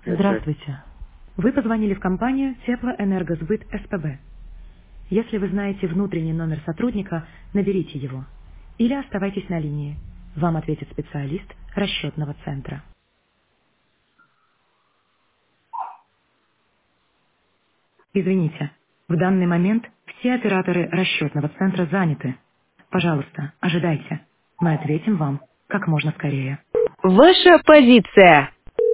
Это Здравствуйте. Вы позвонили в компанию Теплоэнергосбыт СПБ. Если вы знаете внутренний номер сотрудника, наберите его. Или оставайтесь на линии. Вам ответит специалист расчетного центра. Извините, в данный момент все операторы расчетного центра заняты. Пожалуйста, ожидайте. Мы ответим вам как можно скорее. Ваша позиция.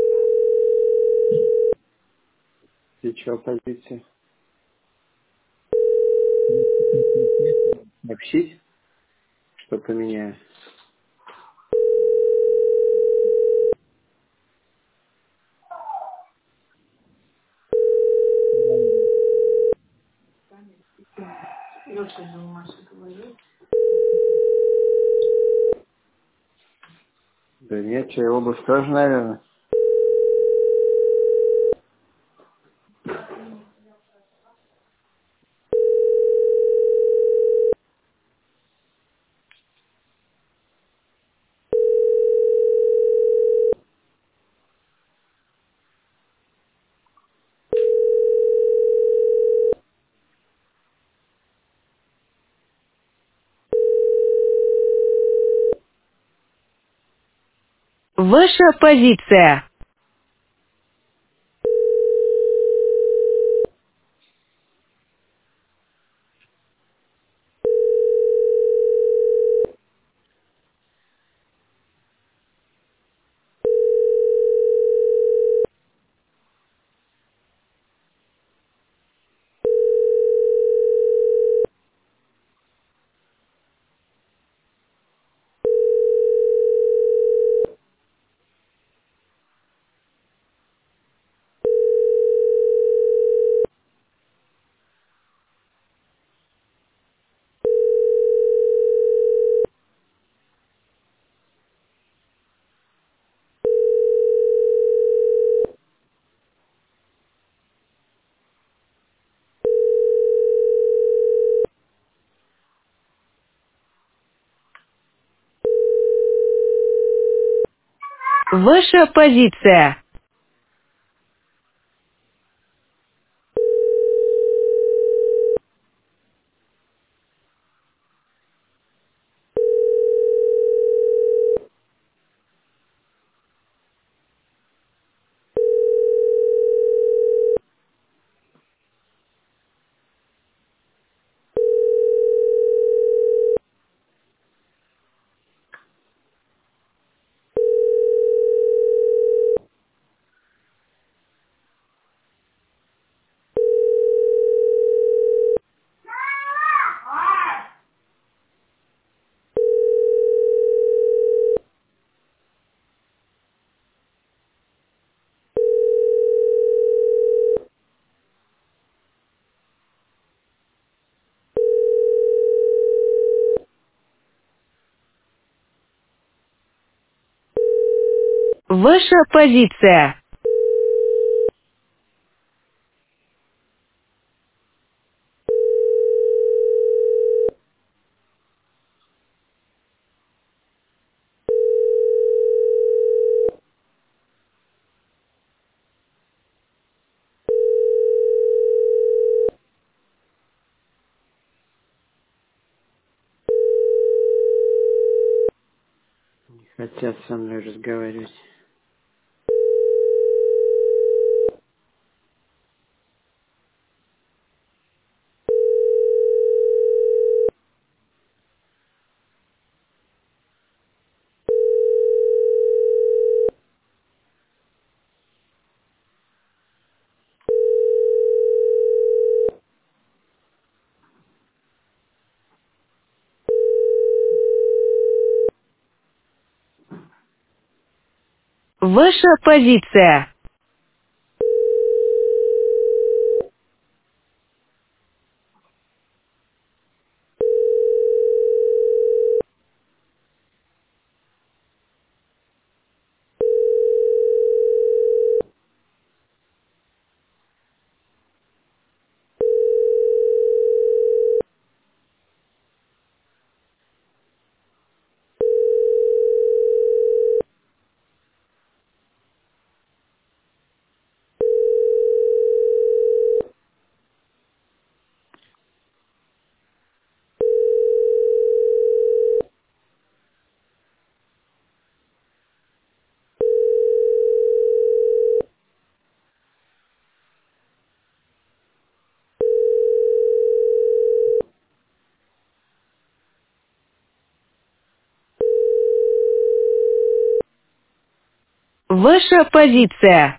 плечо позиции. Сообщить, что поменяю. Да нет, что, обувь тоже, наверное. Ваша позиция. Ваша позиция. Ваша позиция. Не хотят со мной разговаривать. Ваша позиция. Ваша позиция.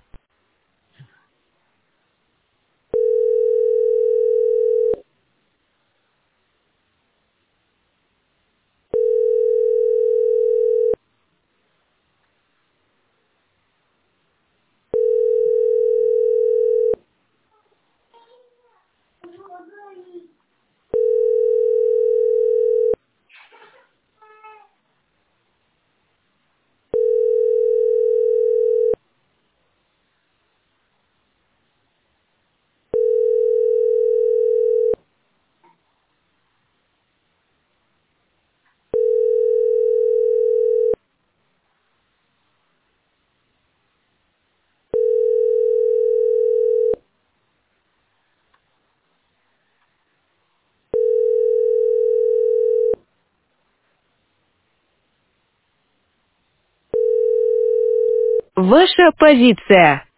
Ваша позиция.